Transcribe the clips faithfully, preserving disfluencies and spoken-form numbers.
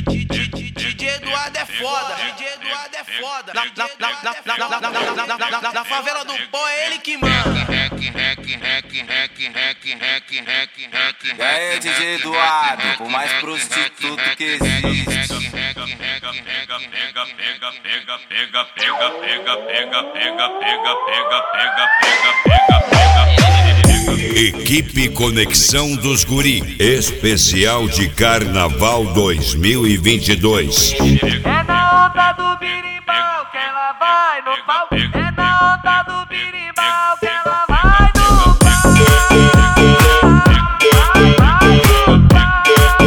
D J Eduardo é foda, D J Eduardo é foda. Na, na, na, na, na, na, na, na, na, na, na favela do pó é ele que manda. E aí, D J Eduardo, o mais prostituto que existe. Equipe Conexão dos Guri, especial de Carnaval dois mil e vinte e dois. É na onda do birimbau que ela vai no pau. É na onda do birimbau que ela vai no pau. Vai no pau.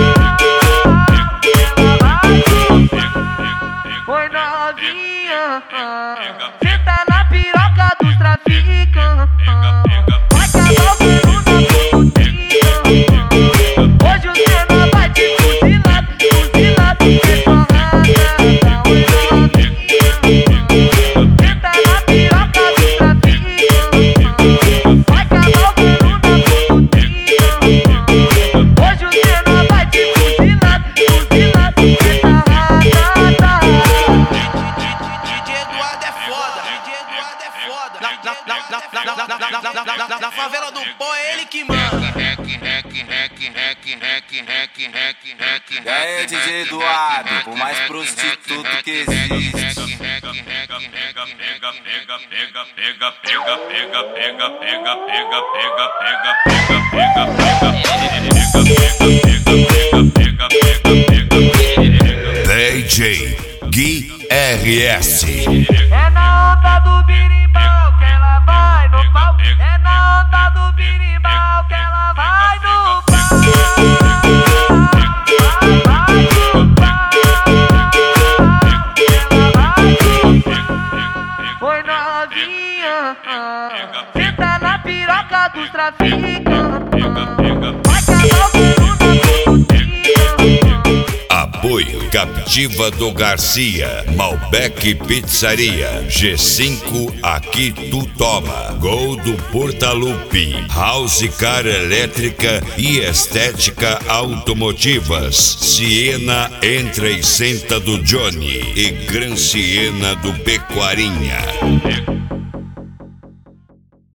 Ela vai no pau. Oi novinha, senta na piroca dos traficantes. Vai cagar o pelo na putinha. Hoje o Senna vai te fuzilar, fuzilar do que torrada. Oi novinha, senta na piroca dos traficantes. Vai cagar o pelo na putinha. Hoje o Senna vai te fuzilar, fuzilar do que torrada. D J Eduardo é foda, D J Eduardo é foda. Na, na, na, na, na, na, na, na, na, na, na favela do pó é ele que manda. E aí, D J Eduardo, o mais prostituto que existe. D J Gui R S. É na onda do birimbau que ela vai no pau. É na onda do birimbau que ela vai no pau. Vai no pau. Ela vai no pau. Oi novinha, senta na piroca dos traficantes. Vai cagar o pelo na putinha. Apoio Captiva do Garcia, Malbec Pizzaria, G cinco aqui tu toma, Gol do Portalupe, House Car Elétrica e Estética Automotivas, Siena Entra e Senta do Johnny e Gran Siena do Pecuarinha.